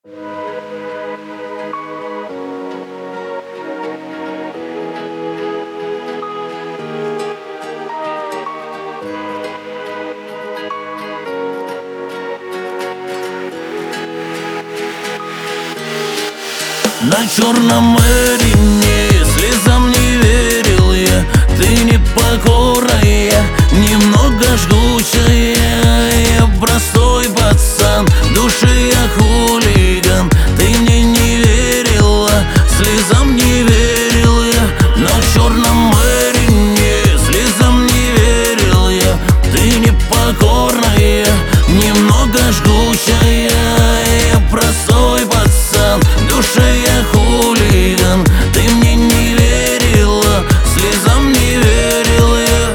На черном Мэрине слезам не верил я. Ты непокорная, немного жгучая. Я простой пацан, в душе я хулиган. Ты мне не верила, слезам не верил я. На черном Мэрине слезам не верил я. Ты непокорная, немного жгучая. Я простой пацан, в душе я хулиган. Ты мне не верила, слезам не верил я.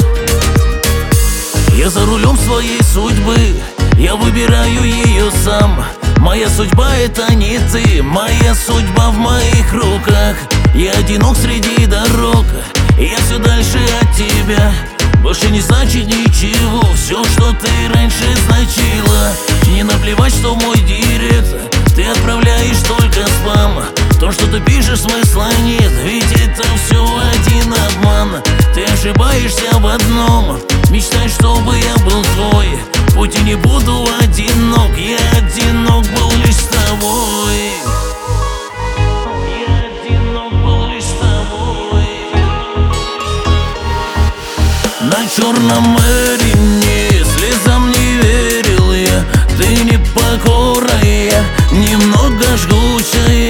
Я за рулем своей судьбы, я выбираю ее сам. Моя судьба — это не ты, моя судьба в моих руках. Я одинок среди дорог, и я все дальше от тебя. Больше не значит ничего все, что ты раньше значила. Не наплевать, что в мой директ ты отправляешь только спам. То, что ты пишешь, смысла нет, ведь это все один обман. Ты ошибаешься в одном, мечтай, чтобы я был твой. Пусть и не буду одинок, я одинок был лишь с тобой. Я одинок был лишь с тобой. На черном Мэрине слезам не верил я. Ты непокорная, немного жгучая.